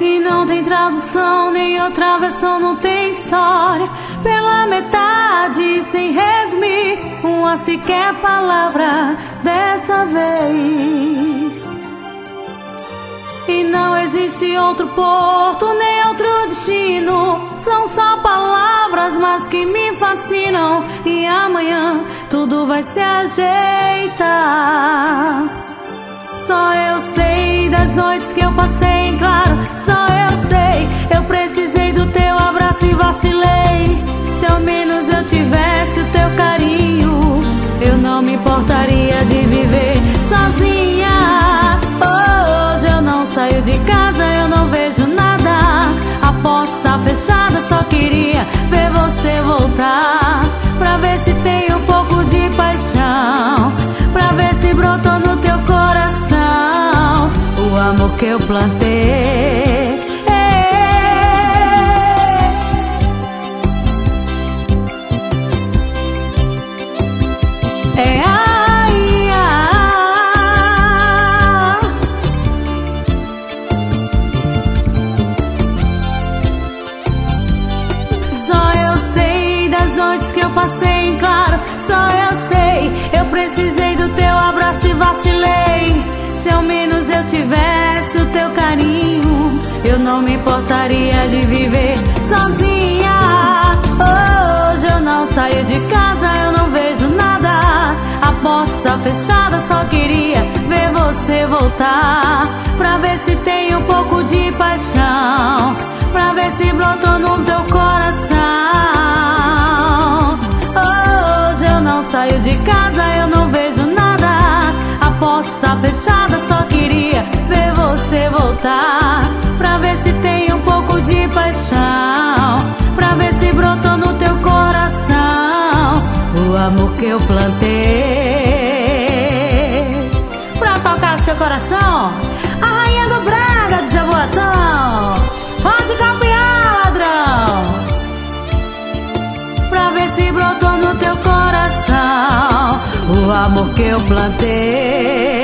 E não tem tradução, nem outra versão, não tem história. Pela metade, sem resumir uma sequer palavra dessa vez. E não existe outro porto, nem outro destino. São só palavras, mas que me fascinam. E amanhã tudo vai se ajeitar. Só eu sei das noites que eu passei em claro. Só eu sei, eu precisei do teu abraço e vacilei. Se ao menos eu tivesse o teu carinho, eu não me importaria de viver sozinha. Hoje eu não saio de casa, eu não vejo nada. A porta está fechada, só queria ver você voltar, pra ver se tem um pouco de paixão, pra ver se brotou no teu coração o amor que eu plantei. Que eu passei em claro, só eu sei, eu precisei do teu abraço e vacilei. Se ao menos eu tivesse o teu carinho, eu não me importaria de viver sozinha. Hoje eu não saio de casa, eu não vejo nada. A porta está fechada, só queria ver você voltar, pra ver se tem um pouco de paixão, pra ver se brotou no teu coração. Saio de casa, eu não vejo nada. A porta está fechada, só queria ver você voltar, pra ver se tem um pouco de paixão, pra ver se brotou no teu coração o amor que eu plantei. Pra tocar seu coração, a rainha do Brega de Jaboatão. Pode copiar, ladrão, pra ver se brotou no teu coração o amor que eu plantei.